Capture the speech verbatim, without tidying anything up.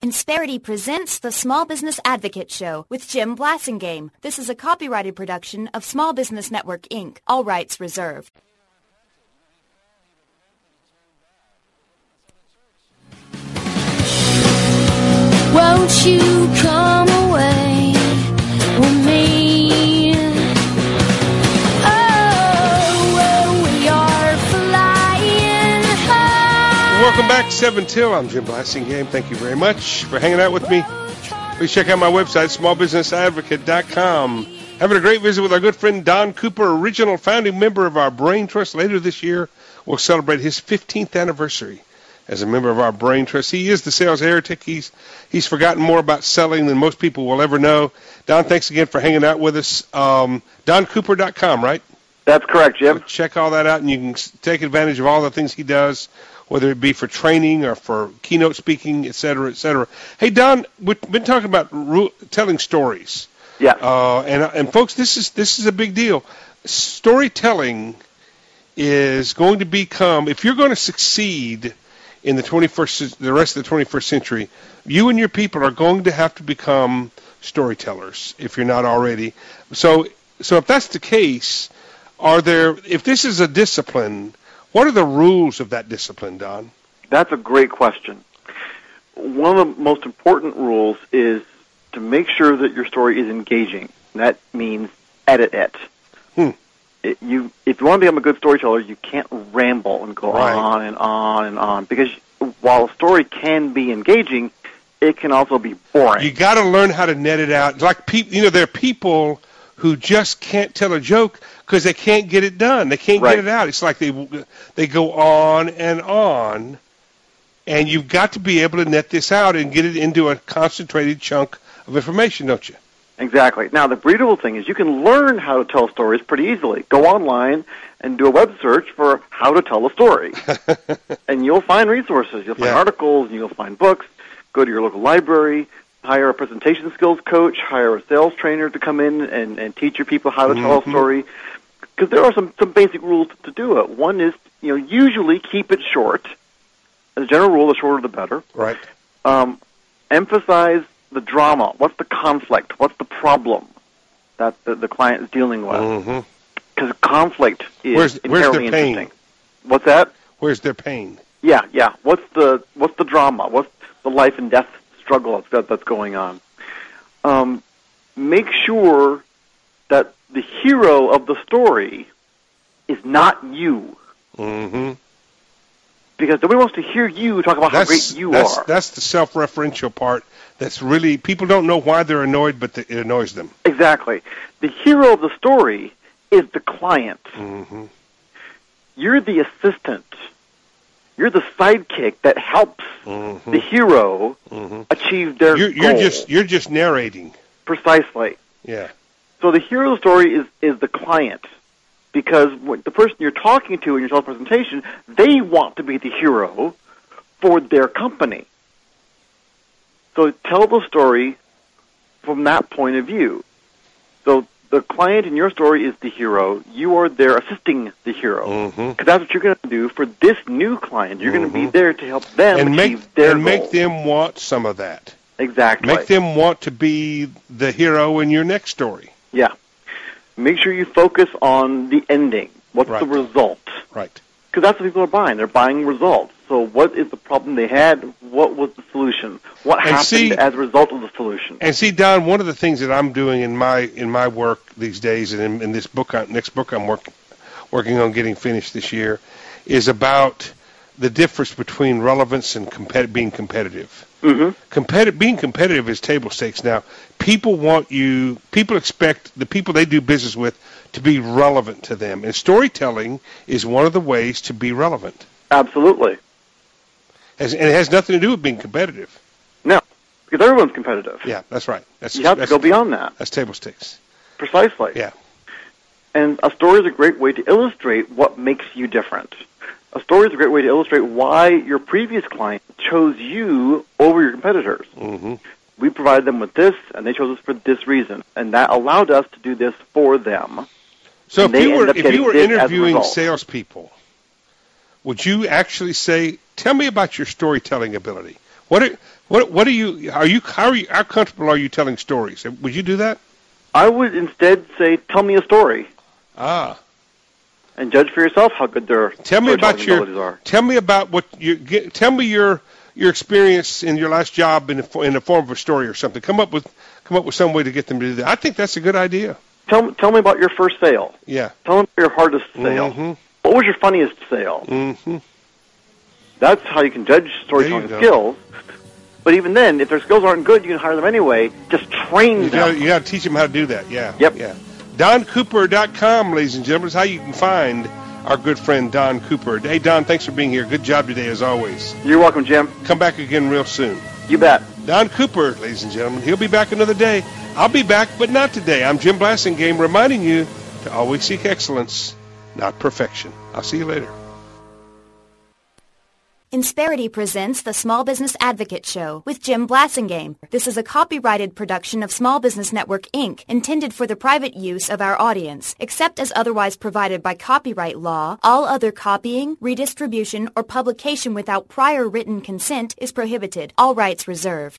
Insperity presents the Small Business Advocate Show with Jim Blasingame. This is a copyrighted production of Small Business Network, Incorporated. All rights reserved. Won't you come away with me? Oh, well, we are flying high. Welcome back, seven till. I'm Jim Blasingame. Thank you very much for hanging out with me. Please check out my website, small business advocate dot com. Having a great visit with our good friend Don Cooper, original founding member of our Brain Trust. Later this year, we'll celebrate his fifteenth anniversary as a member of our Brain Trust. He is the sales heretic. He's, he's forgotten more about selling than most people will ever know. Don, thanks again for hanging out with us. Um, don cooper dot com, right? That's correct, Jim. So check all that out, and you can take advantage of all the things he does, whether it be for training or for keynote speaking, et cetera, et cetera. Hey, Don, we've been talking about ru- telling stories. Yeah. Uh, and, and, folks, this is this is a big deal. Storytelling is going to become, if you're going to succeed in the twenty-first, the rest of the twenty-first century, you and your people are going to have to become storytellers if you're not already. So, so if that's the case, are there? If this is a discipline, what are the rules of that discipline, Don? That's a great question. One of the most important rules is to make sure that your story is engaging. That means edit it. Hmm. It, you, if you want to become a good storyteller, you can't ramble and go right. on and on and on. Because while a story can be engaging, it can also be boring. You got to learn how to net it out. Like people, you know, there are people who just can't tell a joke because they can't get it done. They can't right. get it out. It's like they they go on and on, and you've got to be able to net this out and get it into a concentrated chunk of information, don't you? Exactly. Now, the beautiful thing is you can learn how to tell stories pretty easily. Go online and do a web search for how to tell a story. And you'll find resources. You'll find yeah. articles, you'll find books. Go to your local library, hire a presentation skills coach, hire a sales trainer to come in and, and teach your people how to mm-hmm. tell a story. Because there are some, some basic rules to do it. One is, you know, usually keep it short. As a general rule, the shorter the better. Right. Um, emphasize the drama. What's the conflict? What's the problem that the, the client is dealing with? Because mm-hmm. conflict is where's, inherently where's their pain? interesting. What's that? Where's their pain? Yeah, yeah. What's the what's the drama? What's the life and death struggle that's, that's going on? Um, make sure that the hero of the story is not you. Mm-hmm. Because nobody wants to hear you talk about that's, how great you that's, are. That's the self-referential part. That's really, people don't know why they're annoyed, but the, it annoys them. Exactly. The hero of the story is the client. Mm-hmm. You're the assistant. You're the sidekick that helps mm-hmm. the hero mm-hmm. achieve their you're, you're goal. Just, you're just narrating. Precisely. Yeah. So the hero of the story is, is the client. Because the person you're talking to in your sales presentation, they want to be the hero for their company. So tell the story from that point of view. So the client in your story is the hero. You are there assisting the hero. Because mm-hmm. that's what you're going to do for this new client. You're mm-hmm. going to be there to help them and achieve make, their And goal. make them want some of that. Exactly. Make them want to be the hero in your next story. Yeah. Make sure you focus on the ending. What's right. the result? Right. Because that's what people are buying. They're buying results. So what is the problem they had? What was the solution? What and happened see, as a result of the solution? And see, Don, one of the things that I'm doing in my in my work these days, and in, in this book, next book I'm working working on getting finished this year, is about the difference between relevance and competi- being competitive. Mm-hmm. Competi- being competitive is table stakes now. People want you, people expect the people they do business with to be relevant to them. And storytelling is one of the ways to be relevant. Absolutely. As, and it has nothing to do with being competitive. No, because everyone's competitive. Yeah, that's right. That's, you have that's, to go beyond that. That's table stakes. Precisely. Yeah. And a story is a great way to illustrate what makes you different. A story is a great way to illustrate why your previous client chose you over your competitors. Mm-hmm. We provided them with this, and they chose us for this reason, and that allowed us to do this for them. So and if you were up if you were this as a interviewing result. salespeople, would you actually say, "Tell me about your storytelling ability"? What are, what what are you? Are you how are you? How comfortable are you telling stories? Would you do that? I would instead say, "Tell me a story." Ah. And judge for yourself how good their tell me about your abilities are. Tell me about what you get, tell me your your experience in your last job in the, in the form of a story or something. Come up with come up with some way to get them to do that. I think that's a good idea. Tell tell me about your first sale. Yeah. Tell me about your hardest sale. Mm-hmm. What was your funniest sale? Mm-hmm. That's how you can judge storytelling skills. But even then, if their skills aren't good, you can hire them anyway. Just train you them. Gotta, you got to teach them how to do that. Yeah. Yep. Yeah. Don Cooper dot com, ladies and gentlemen, is how you can find our good friend Don Cooper. Hey, Don, thanks for being here. Good job today, as always. You're welcome, Jim. Come back again real soon. You bet. Don Cooper, ladies and gentlemen. He'll be back another day. I'll be back, but not today. I'm Jim Blassingame, reminding you to always seek excellence, not perfection. I'll see you later. Insperity presents the Small Business Advocate Show with Jim Blassingame. This is a copyrighted production of Small Business Network, Incorporated, intended for the private use of our audience. Except as otherwise provided by copyright law, all other copying, redistribution, or publication without prior written consent is prohibited. All rights reserved.